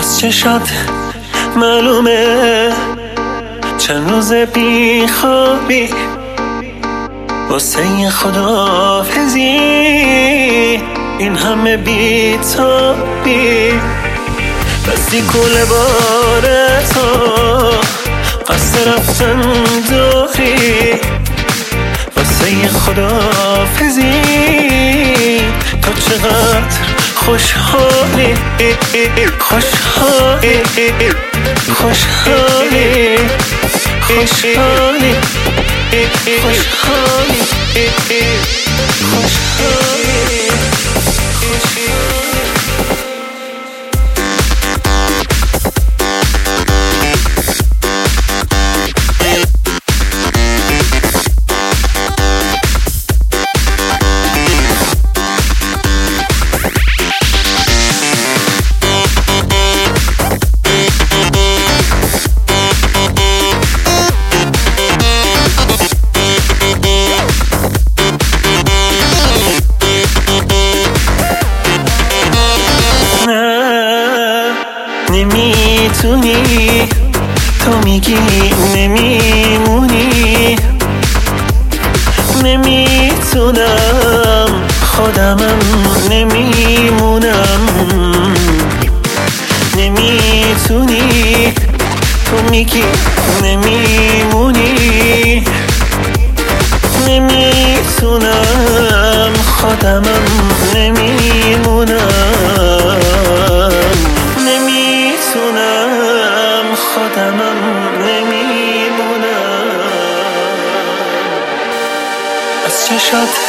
از چشات معلومه چند روز بی خوابی واسه خداحافظی، این همه بی تابی بستی کل بار تو قصد رفتن داری واسه خداحافظی. تو چقدر خوشحالی خوشحالی خوشحالی خوشحالی خوشحالی خوشحالی. نمیتونی تو میگی نمیمونی، نمیتونم خودمم نمیمونم. نمیتونی تو میگی نمیمونی، نمیتونم خودمم نمیمونم. نمیتونم خودمم نمیمونم. از چشات